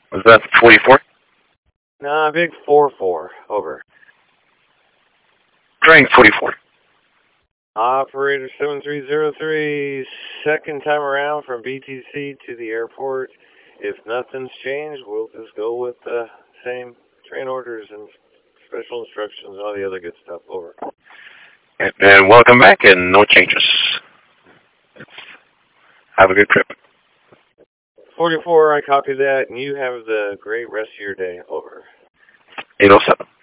Was that 44? Nah, big 4-4. Over. Trying 44. Operator 7303, second time around from BTC to the airport. If nothing's changed, we'll just go with the same train orders and special instructions and all the other good stuff. Over. And welcome back, and no changes. Have a good trip. 44, I copy that, and you have the great rest of your day. Over. 807.